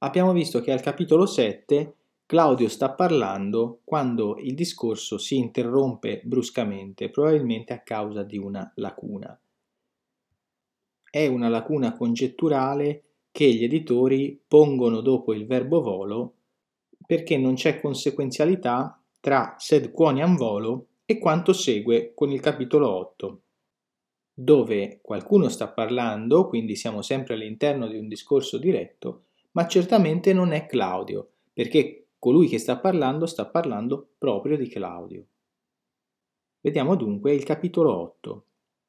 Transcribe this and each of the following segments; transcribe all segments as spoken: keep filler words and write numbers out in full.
Abbiamo visto che al capitolo sette Claudio sta parlando quando il discorso si interrompe bruscamente, probabilmente a causa di una lacuna. È una lacuna congetturale che gli editori pongono dopo il verbo volo perché non c'è conseguenzialità tra sed quoniam volo e quanto segue con il capitolo otto, dove qualcuno sta parlando, quindi siamo sempre all'interno di un discorso diretto, ma certamente non è Claudio, perché colui che sta parlando sta parlando proprio di Claudio. Vediamo dunque il capitolo otto.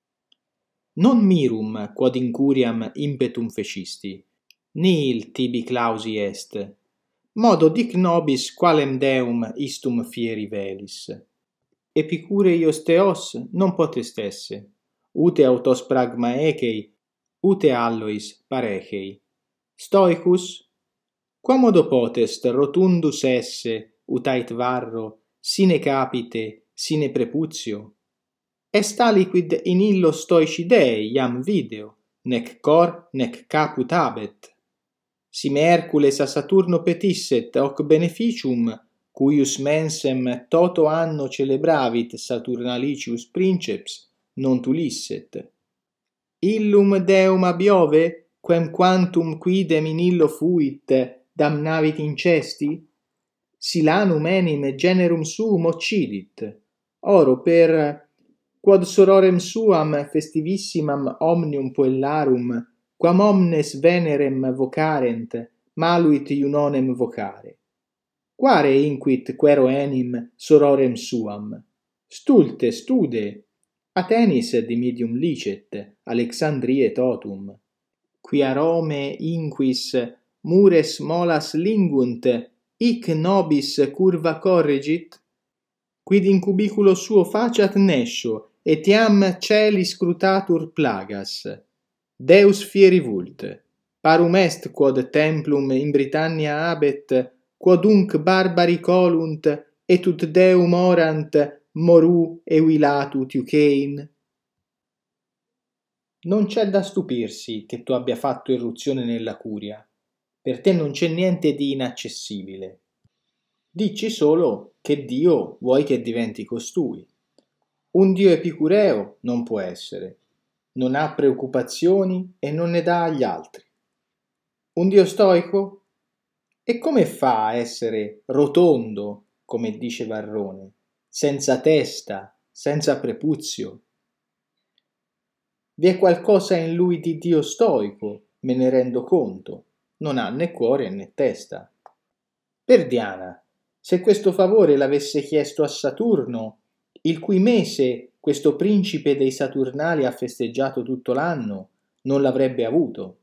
Non mirum quod incuriam impetum fecisti, nihil tibi clausi est, modo dic nobis qualem deum istum fieri velis. Epicure ios theos non potest esse, ute autos pragmaechei, ute allois parechei. Stoicus, quamodo potest rotundus esse, utait varro, sine capite, sine preputio? Est aliquid in illo stoici dei iam video, nec cor nec caput habet. Si me Hercules a Saturno petisset hoc beneficium, cuius mensem toto anno celebravit Saturnalicius princeps, non tulisset. Illum Deum abiove, quem quantum quidem in illo fuit, damnavit incesti? Silanum enim generum suum occidit. Oro per quod sororem suam festivissimam omnium puellarum, quam omnes venerem vocarent, maluit iunonem vocare. Quare inquit quero enim sororem suam? Stulte stude, Athenis dimidium licet, Alexandriae totum. Quia Rome inquis mures molas lingunt, hic nobis curva corregit? Quid in cubiculo suo faciat nescio, etiam celi scrutatur plagas. Deus fieri vult. Parum est quod templum in Britannia habet, quodunc barbari colunt, et ut Deum orant, moru evilatut Iuchein. Non c'è da stupirsi che tu abbia fatto irruzione nella curia. Per te non c'è niente di inaccessibile. Dici solo che Dio vuoi che diventi costui. Un Dio epicureo non può essere. Non ha preoccupazioni e non ne dà agli altri. Un Dio stoico? E come fa a essere rotondo, come dice Varrone, senza testa, senza prepuzio? Vi è qualcosa in lui di Dio stoico, me ne rendo conto. Non ha né cuore né testa. Per Diana, se questo favore l'avesse chiesto a Saturno, il cui mese questo principe dei Saturnali ha festeggiato tutto l'anno, non l'avrebbe avuto.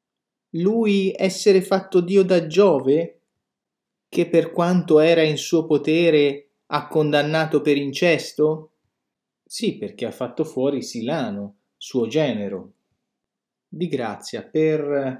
Lui essere fatto Dio da Giove, che per quanto era in suo potere ha condannato per incesto? Sì, perché ha fatto fuori Silano, suo genero. Di grazia, per...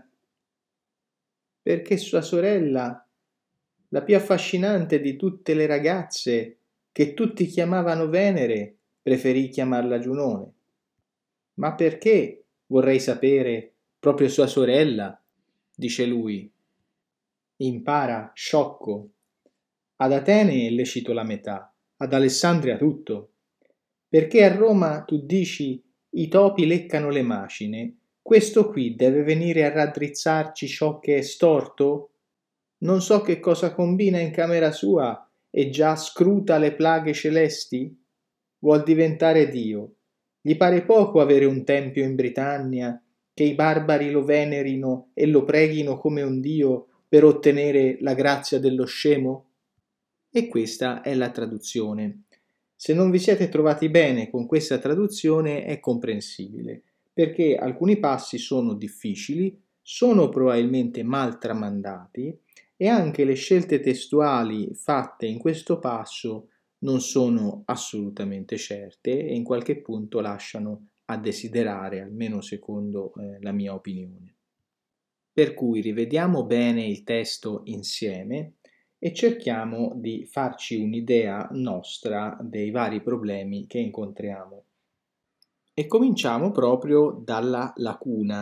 perché sua sorella, la più affascinante di tutte le ragazze, che tutti chiamavano Venere, preferì chiamarla Giunone. Ma perché, vorrei sapere, proprio sua sorella? Dice lui. Impara, sciocco. Ad Atene le cito la metà, ad Alessandria tutto. Perché a Roma tu dici i topi leccano le macine, questo qui deve venire a raddrizzarci ciò che è storto? Non so che cosa combina in camera sua e già scruta le plaghe celesti? Vuol diventare Dio. Gli pare poco avere un tempio in Britannia, che i barbari lo venerino e lo preghino come un Dio per ottenere la grazia dello scemo? E questa è la traduzione. Se non vi siete trovati bene con questa traduzione è comprensibile, perché alcuni passi sono difficili, sono probabilmente mal tramandati e anche le scelte testuali fatte in questo passo non sono assolutamente certe e in qualche punto lasciano a desiderare, almeno secondo eh, la mia opinione. Per cui rivediamo bene il testo insieme e cerchiamo di farci un'idea nostra dei vari problemi che incontriamo. E cominciamo proprio dalla lacuna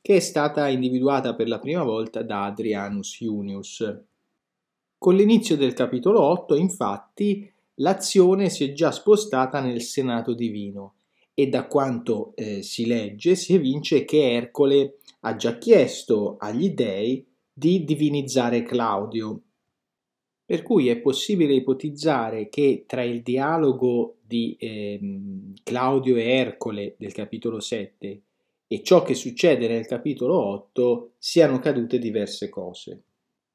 che è stata individuata per la prima volta da Adrianus Junius. Con l'inizio del capitolo otto, infatti, l'azione si è già spostata nel Senato divino e da quanto eh, si legge si evince che Ercole ha già chiesto agli dei di divinizzare Claudio, per cui è possibile ipotizzare che tra il dialogo di eh, Claudio e Ercole del capitolo sette e ciò che succede nel capitolo otto siano cadute diverse cose.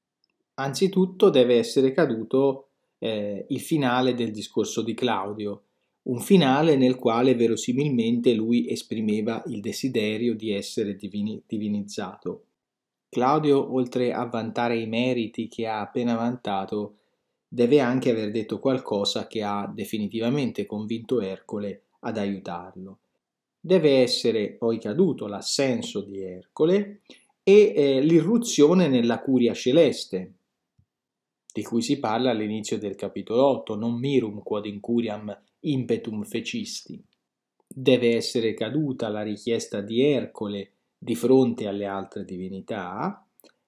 Anzitutto deve essere caduto eh, il finale del discorso di Claudio, un finale nel quale verosimilmente lui esprimeva il desiderio di essere divini- divinizzato. Claudio, oltre a vantare i meriti che ha appena vantato, deve anche aver detto qualcosa che ha definitivamente convinto Ercole ad aiutarlo. Deve essere poi caduto l'assenso di Ercole e eh, l'irruzione nella curia celeste, di cui si parla all'inizio del capitolo otto, non mirum quod incuriam impetum fecisti. Deve essere caduta la richiesta di Ercole di fronte alle altre divinità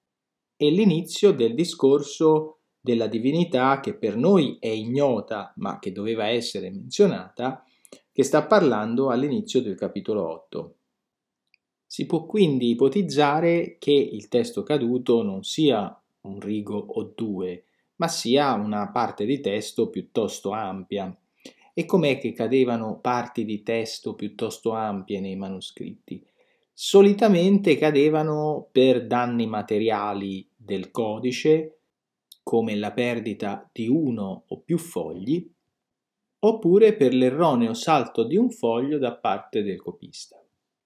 e l'inizio del discorso della divinità che per noi è ignota ma che doveva essere menzionata, che sta parlando all'inizio del capitolo otto. Si può quindi ipotizzare che il testo caduto non sia un rigo o due, ma sia una parte di testo piuttosto ampia. E com'è che cadevano parti di testo piuttosto ampie nei manoscritti? Solitamente cadevano per danni materiali del codice, come la perdita di uno o più fogli, oppure per l'erroneo salto di un foglio da parte del copista.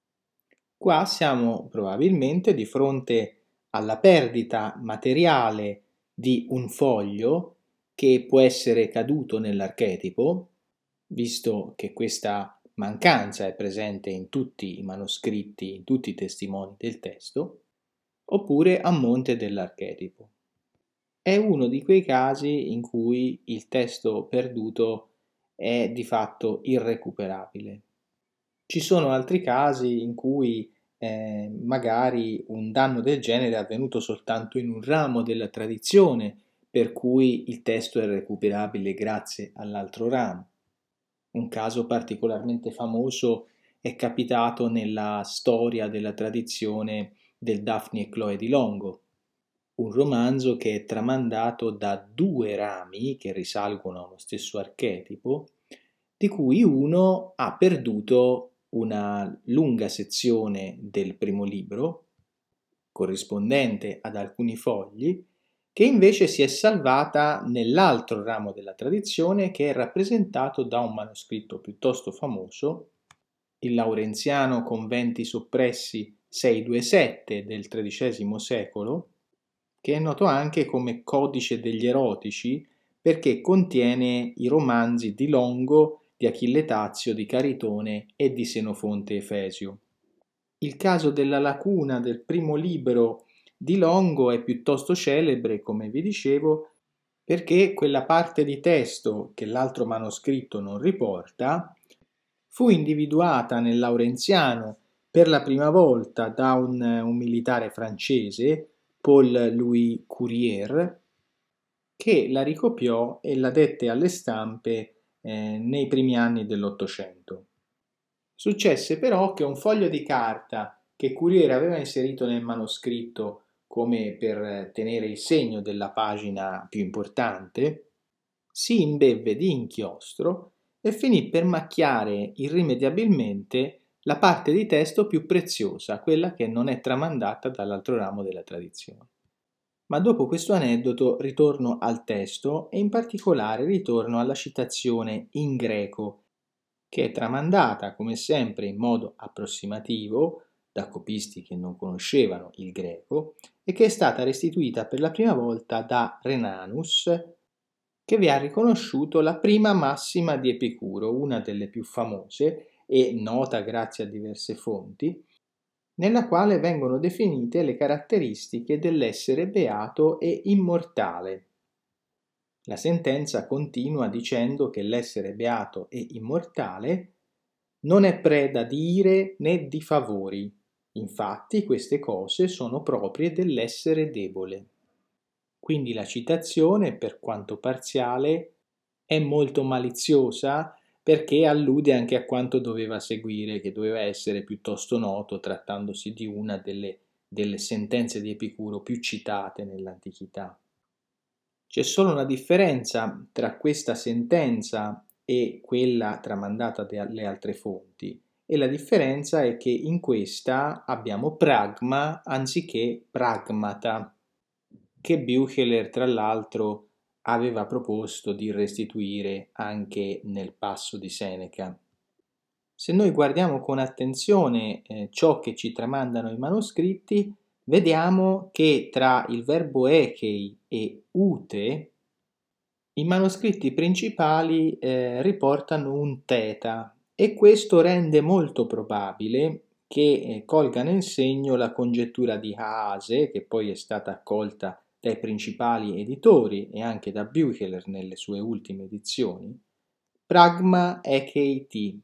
Qua siamo probabilmente di fronte alla perdita materiale di un foglio che può essere caduto nell'archetipo, visto che questa mancanza è presente in tutti i manoscritti, in tutti i testimoni del testo, oppure a monte dell'archetipo. È uno di quei casi in cui il testo perduto è di fatto irrecuperabile. Ci sono altri casi in cui eh, magari un danno del genere è avvenuto soltanto in un ramo della tradizione, per cui il testo è recuperabile grazie all'altro ramo. Un caso particolarmente famoso è capitato nella storia della tradizione del Daphne e Chloe di Longo, un romanzo che è tramandato da due rami che risalgono allo stesso archetipo, di cui uno ha perduto una lunga sezione del primo libro, corrispondente ad alcuni fogli, che invece si è salvata nell'altro ramo della tradizione che è rappresentato da un manoscritto piuttosto famoso, il Laurenziano Conventi Soppressi seicentoventisette del tredicesimo secolo, che è noto anche come Codice degli Erotici perché contiene i romanzi di Longo, di Achille Tazio, di Caritone e di Senofonte Efesio. Il caso della lacuna del primo libro di Longo è piuttosto celebre, come vi dicevo, perché quella parte di testo che l'altro manoscritto non riporta fu individuata nel Laurenziano per la prima volta da un, un militare francese, Paul-Louis Courier, che la ricopiò e la dette alle stampe eh, nei primi anni dell'Ottocento. Successe però che un foglio di carta che Courier aveva inserito nel manoscritto come per tenere il segno della pagina più importante, si imbevve di inchiostro e finì per macchiare irrimediabilmente la parte di testo più preziosa, quella che non è tramandata dall'altro ramo della tradizione. Ma dopo questo aneddoto ritorno al testo e in particolare ritorno alla citazione in greco, che è tramandata come sempre in modo approssimativo da copisti che non conoscevano il greco e che è stata restituita per la prima volta da Renanus, che vi ha riconosciuto la prima massima di Epicuro, una delle più famose e nota grazie a diverse fonti, nella quale vengono definite le caratteristiche dell'essere beato e immortale. La sentenza continua dicendo che l'essere beato e immortale non è preda di ire né di favori, Infatti queste cose sono proprie dell'essere debole. Quindi la citazione, per quanto parziale, è molto maliziosa perché allude anche a quanto doveva seguire, che doveva essere piuttosto noto, trattandosi di una delle, delle sentenze di Epicuro più citate nell'antichità. C'è solo una differenza tra questa sentenza e quella tramandata dalle altre fonti, e la differenza è che in questa abbiamo pragma anziché pragmata, che Bücheler tra l'altro aveva proposto di restituire anche nel passo di Seneca. Se noi guardiamo con attenzione eh, ciò che ci tramandano i manoscritti, vediamo che tra il verbo echei e ute i manoscritti principali eh, riportano un teta e questo rende molto probabile che eh, colga nel segno la congettura di Haase, che poi è stata accolta dai principali editori e anche da Bücheler nelle sue ultime edizioni, pragma echei.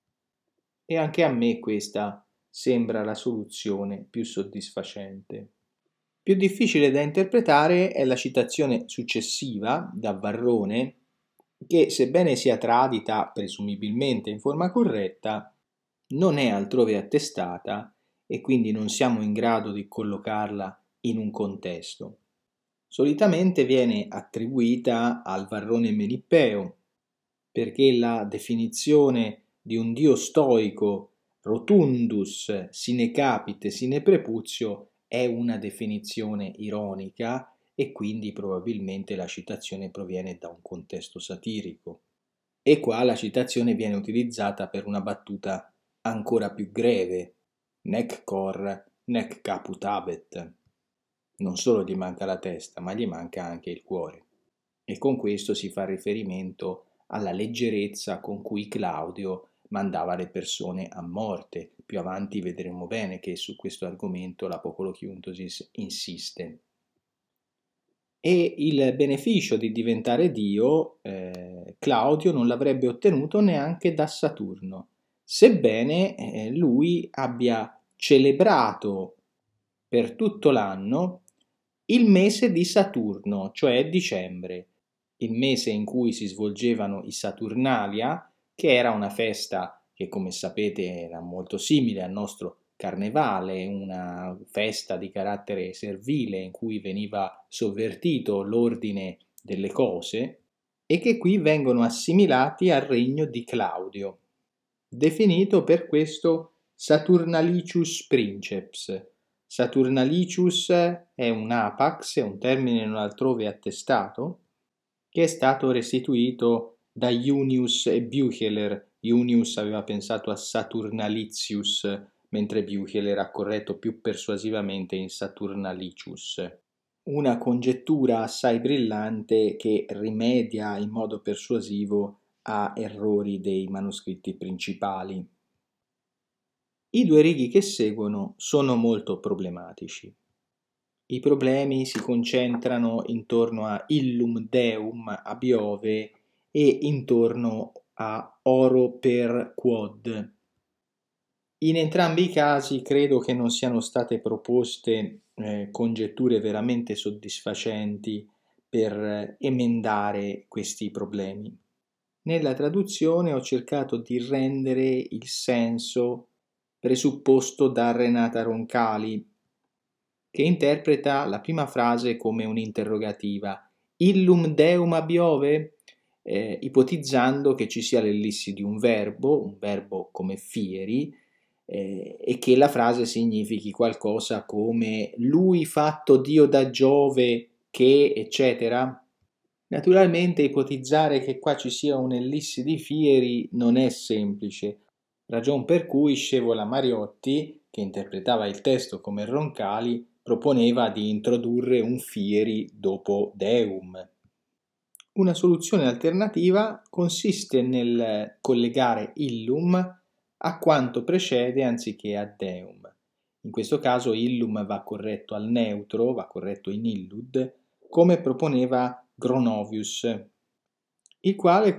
E anche a me questa sembra la soluzione più soddisfacente. Più difficile da interpretare è la citazione successiva, da Varrone, che sebbene sia tradita presumibilmente in forma corretta, non è altrove attestata e quindi non siamo in grado di collocarla in un contesto. Solitamente viene attribuita al Varrone Menippeo, perché la definizione di un dio stoico rotundus sine capite sine prepuzio è una definizione ironica e quindi probabilmente la citazione proviene da un contesto satirico. E qua la citazione viene utilizzata per una battuta ancora più greve, nec cor nec caput habet. Non solo gli manca la testa, ma gli manca anche il cuore. E con questo si fa riferimento alla leggerezza con cui Claudio mandava le persone a morte. Più avanti vedremo bene che su questo argomento l'Apocolochiuntosis insiste. E il beneficio di diventare Dio eh, Claudio non l'avrebbe ottenuto neanche da Saturno, sebbene eh, lui abbia celebrato per tutto l'anno il mese di Saturno, cioè dicembre, il mese in cui si svolgevano i Saturnalia, che era una festa che, come sapete, era molto simile al nostro carnevale, una festa di carattere servile in cui veniva sovvertito l'ordine delle cose e che qui vengono assimilati al regno di Claudio, definito per questo Saturnalicius princeps. Saturnalicius è un apax, è un termine non altrove attestato, che è stato restituito da Junius e Bücheler. Junius aveva pensato a Saturnalicius, mentre Bücheler ha corretto più persuasivamente in Saturnalicius. Una congettura assai brillante che rimedia in modo persuasivo a errori dei manoscritti principali. I due righi che seguono sono molto problematici. I problemi si concentrano intorno a illum deum abiove e intorno a oro per quod. In entrambi i casi credo che non siano state proposte eh, congetture veramente soddisfacenti per eh, emendare questi problemi. Nella traduzione ho cercato di rendere il senso presupposto da Renata Roncali, che interpreta la prima frase come un'interrogativa. Illum deum abiove? Eh, ipotizzando che ci sia l'ellissi di un verbo, un verbo come fieri, eh, e che la frase significhi qualcosa come lui fatto Dio da Giove che, eccetera. Naturalmente ipotizzare che qua ci sia un'ellissi di fieri non è semplice, ragion per cui Scevola Mariotti, che interpretava il testo come Roncali, proponeva di introdurre un fieri dopo deum. Una soluzione alternativa consiste nel collegare illum a quanto precede anziché a deum. In questo caso illum va corretto al neutro, va corretto in illud, come proponeva Gronovius, il quale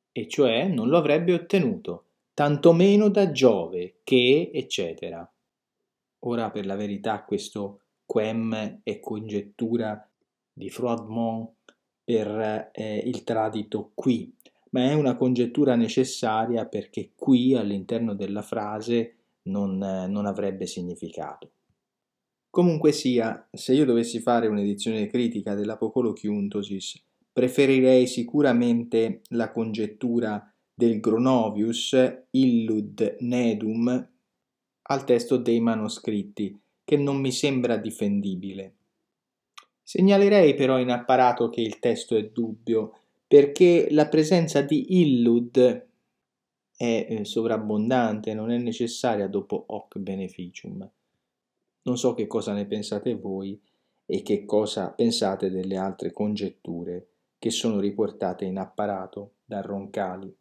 e cioè non lo avrebbe ottenuto, tantomeno da Giove, che, eccetera. Ora, per la verità, questo quem è congettura di Froidmont per eh, il tradito qui, ma è una congettura necessaria perché qui all'interno della frase non, eh, non avrebbe significato. Comunque sia, se io dovessi fare un'edizione critica dell'Apocolochiuntosis, preferirei sicuramente la congettura del Gronovius, illud nedum, al testo dei manoscritti, che non mi sembra difendibile. Segnalerei però in apparato che il testo è dubbio, perché la presenza di illud è eh, sovrabbondante, non è necessaria dopo hoc beneficium. Non so che cosa ne pensate voi e che cosa pensate delle altre congetture che sono riportate in apparato da Roncalli.